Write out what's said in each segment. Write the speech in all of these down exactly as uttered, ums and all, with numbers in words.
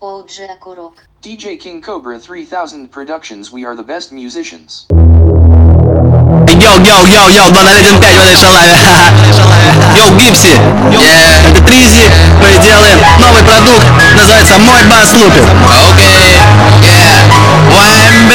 о джи Окурок. ди джей King Cobra three thousand Productions, we are the best musicians. Йоу-йоу-йоу-йоу, два ноль один пять в этой шалаве. Йоу, Гипси, yeah. Это Тризи, мы делаем новый продукт, называется «Мой бас лупит». Окей, yeah, уай эм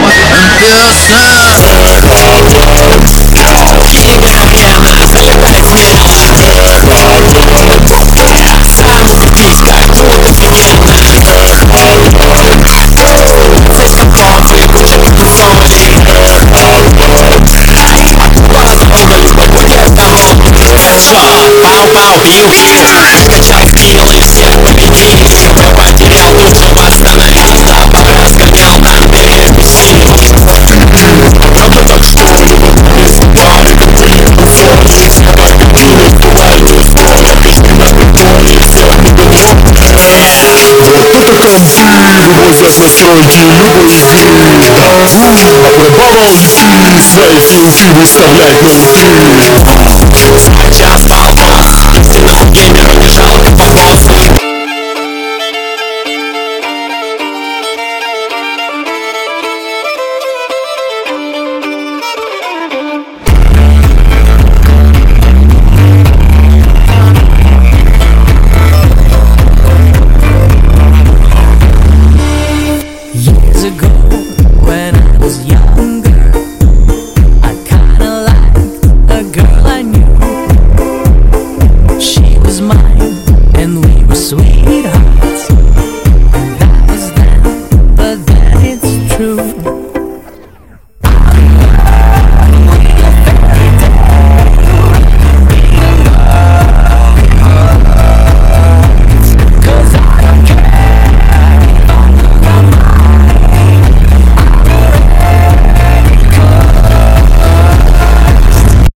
How about you here? Скачал скиллы, всех победить. Я потерял душу, восстановить. Запах разгонял на перекуси. Правда так что без пары ты уходишь. Победили твою историю. Песни на приколе, все не было. Это концы, любовь означает любой игры. Апробовал идти, свои филки выставлять на эфир. Часто